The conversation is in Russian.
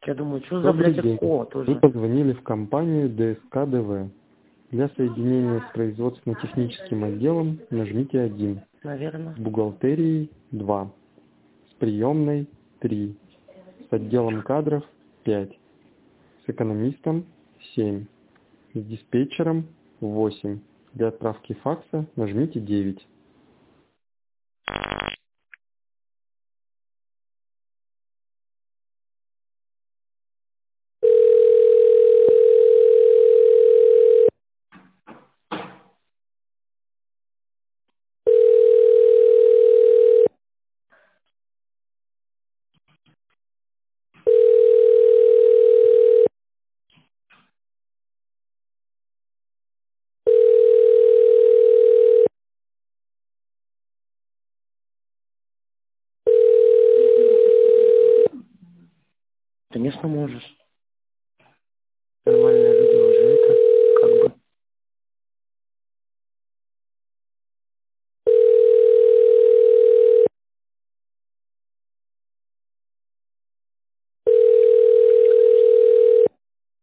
Я думаю, что за, Добрый блядь, день. ЭКО Вы тоже? позвонили в компанию ДСК ДВ. Для соединения с производственно-техническим отделом нажмите 1. Наверное. С бухгалтерией 2. С приемной 3. С отделом кадров 5. С экономистом 7. С диспетчером 8. Для отправки факса нажмите 9. Конечно, можешь.